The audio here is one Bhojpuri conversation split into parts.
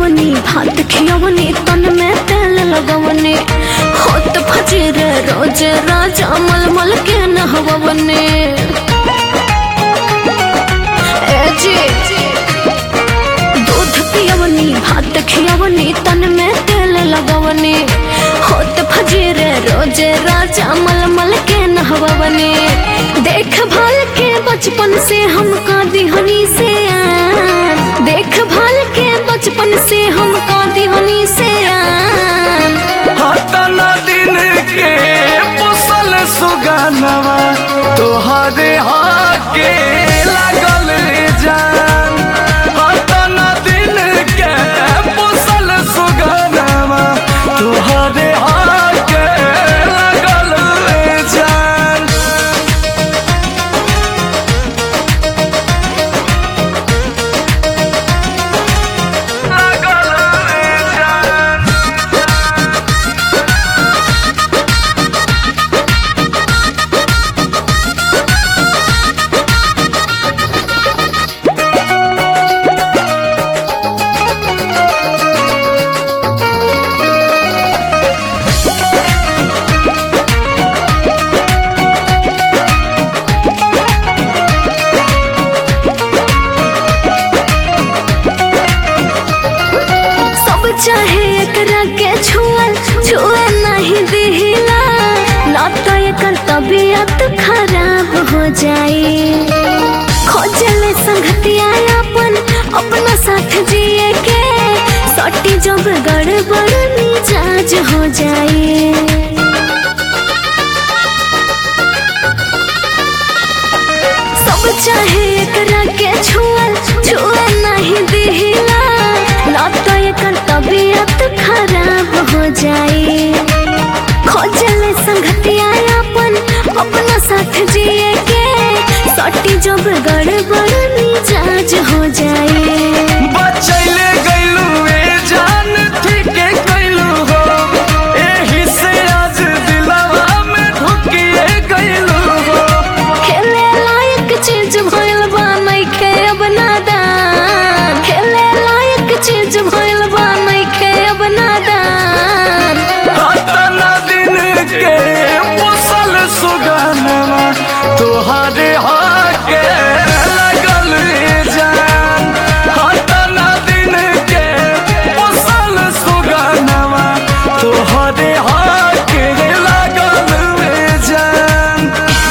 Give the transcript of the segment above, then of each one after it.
पियवनी भात खियवनी तन में तेल लगवनी होत फजीर रोज राजा मलमल के नहवनी। दूध पियवनी भात खियवनी तन में तेल लगवनी होत फजीर रोज राजा मलमल के नहवनी। देखभाल के बचपन से हमका दिहनी से देखभाल के बचपन से हमका दिहनी से हतना दिन के पोसल सुगानवा तोहरे हाके लागल जान। हतना दिन के पोसल सुगानवा तोहरे हाके लागल जान। चाहे एकरा के छुए नहीं दिहिला ना तो एकर तबीयत खराब हो जाए। खोजले संगतिया अपना साथ जिए के सटी जब गड़बड़ मिजाज हो जाए। सब चाहे एकरा के छुए नहीं दिहिला ना तो एकर तबीयत खराब हो जाए। खोजले संगतिया अपना साथ जिए के सटी जब गड़बड़ मिजाज हो जाए। बचैले गइलू ए जान ठीके कइलू हो एही से आज दिलवा में ढुकिए गइलू हो। खेले लायक चीज भइल बा नइखे अब नादान खेले लायक चीज भइल बा नइखे अब नादान। हतना दिन के पोसल सुगानवा तोहरे हाके लागल जान। हतना दिन के पोसल सुगानवा तोहरे हाके लागल जान।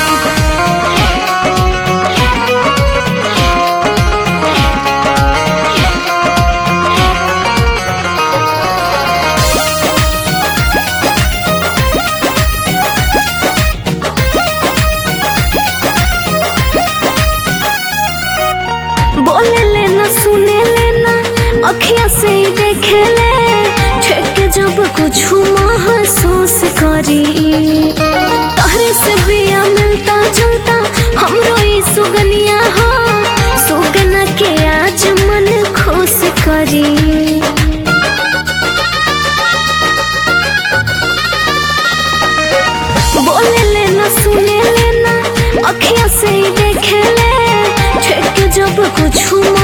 बोले लेना सुने लेना अखिया से ही देखे ले छेके जब कुछ महसूस करी तहरे से बिया मिलता जुलता हमरो ई सुगनिया हो सुगना के आज मन खुश करी। बोले लेना सुने लेना अखिया से ही देखे ले छेके जब कुछ